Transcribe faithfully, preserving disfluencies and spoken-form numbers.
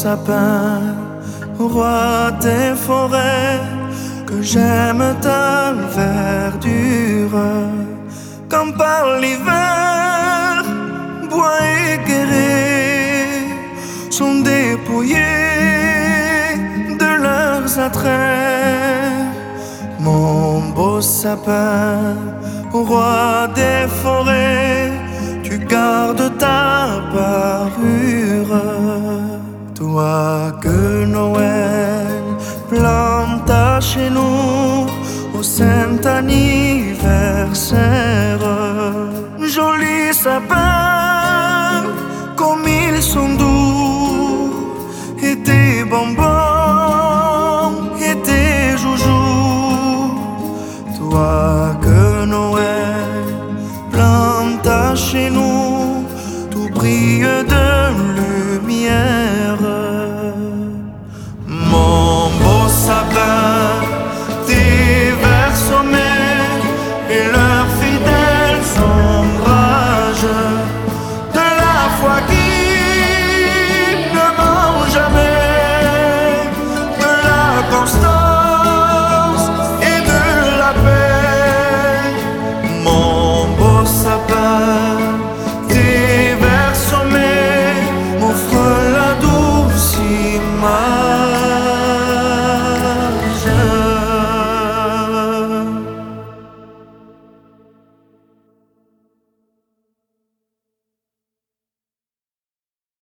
sapin, roi des forêts, que j'aime ta verdure. Quand par l'hiver, bois et guérets sont dépouillés de leurs attraits. Mon beau sapin, roi des forêts, tu gardes ta parure. Toi que Noël planta chez nous au saint anniversaire. Joli sapin,